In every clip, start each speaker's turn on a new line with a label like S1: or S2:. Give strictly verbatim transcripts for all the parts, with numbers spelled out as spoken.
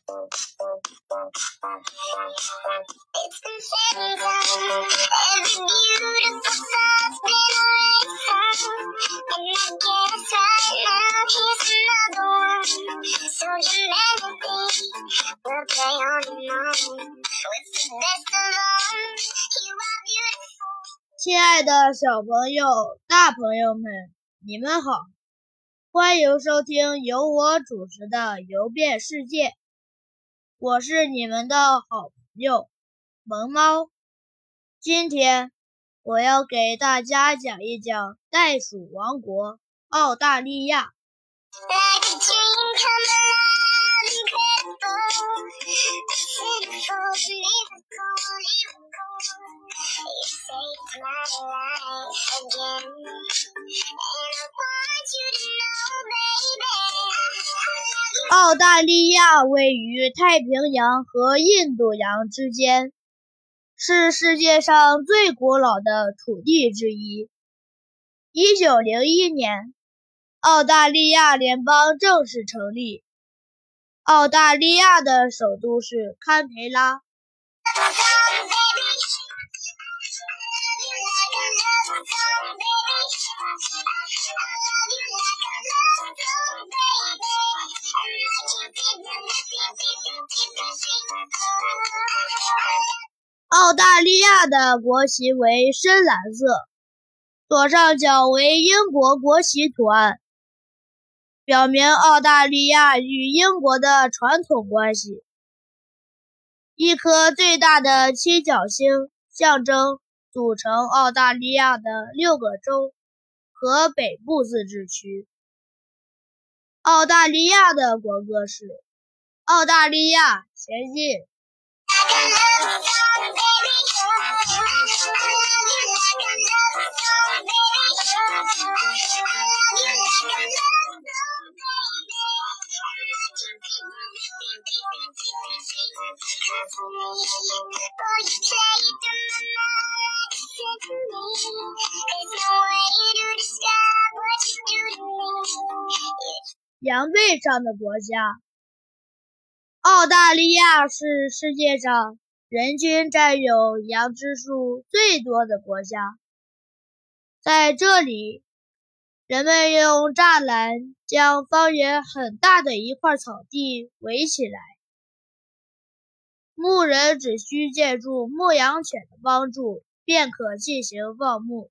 S1: 亲爱的小朋友、大朋友们，你们好，欢迎收听由我主持的游遍世界。我是你们的好朋友萌猫。今天我要给大家讲一讲袋鼠王国澳大利亚。澳大利亚位于太平洋和印度洋之间，是世界上最古老的土地之一。一九零一年，澳大利亚联邦正式成立。澳大利亚的首都是堪培拉。澳大利亚的国旗为深蓝色，左上角为英国国旗图案，表明澳大利亚与英国的传统关系。一颗最大的七角星象征组成澳大利亚的六个州和北部自治区。澳大利亚的国歌是澳大利亚前进。羊背上的国家。澳大利亚是世界上人均占有羊只数最多的国家。在这里，人们用栅栏将方圆很大的一块草地围起来。牧人只需借助牧羊犬的帮助，便可进行放牧。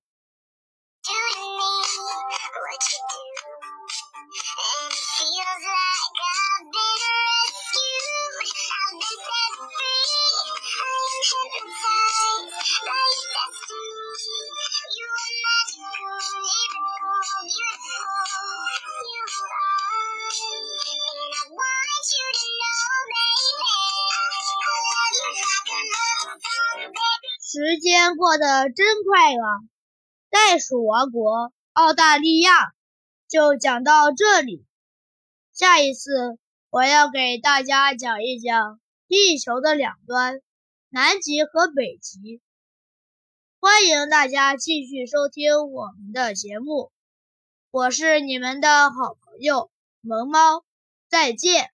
S1: 时间过得真快啊！袋鼠王国澳大利亚就讲到这里，下一次我要给大家讲一讲地球的两端，南极和北极。欢迎大家继续收听我们的节目，我是你们的好朋友萌猫，再见。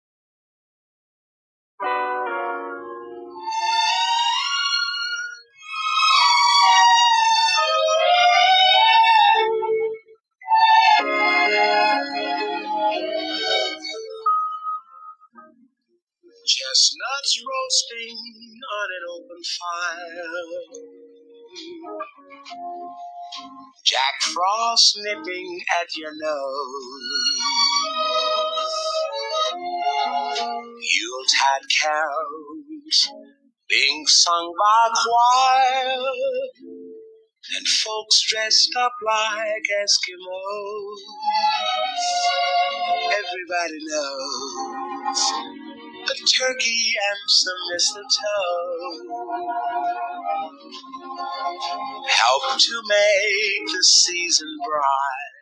S2: Chestnuts roasting on an open fire, Jack Frost nipping at your nose, Yuletide carols being sung by choir, and folks dressed up like Eskimos. Everybody knows a turkey and some mistletoe help to make the season bright.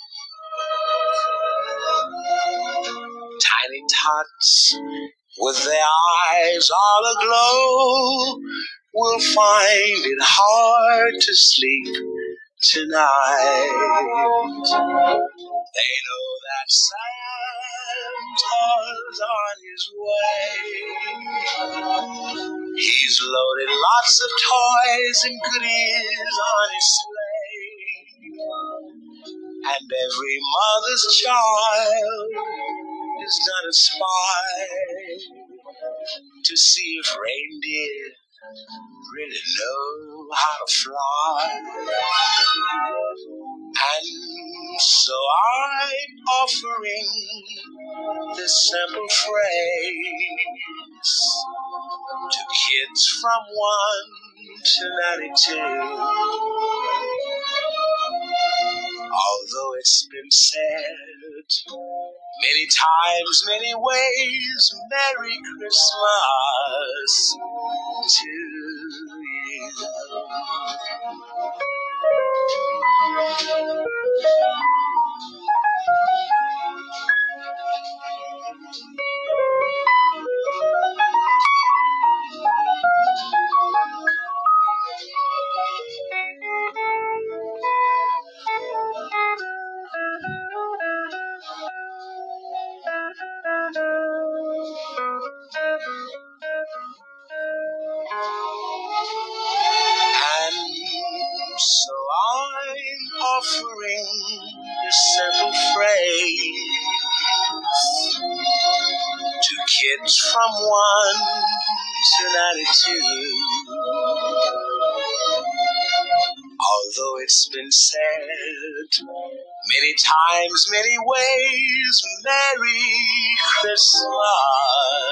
S2: Tiny tots with their eyes all aglow will find it hard to sleep tonight. They know that Santa's on his way. He's loaded lots of toys and goodies on his sleigh. And every mother's child is gonna spy to see if reindeer really know how to fly. And so I'm offering this simple phrase to kids from one to ninety-two. Although it's been said many times, many ways, Merry Christmas to you. And so I'm offering this simple phrase to kids from one to ninety-two. Although it's been said many times, many ways, Merry Christmas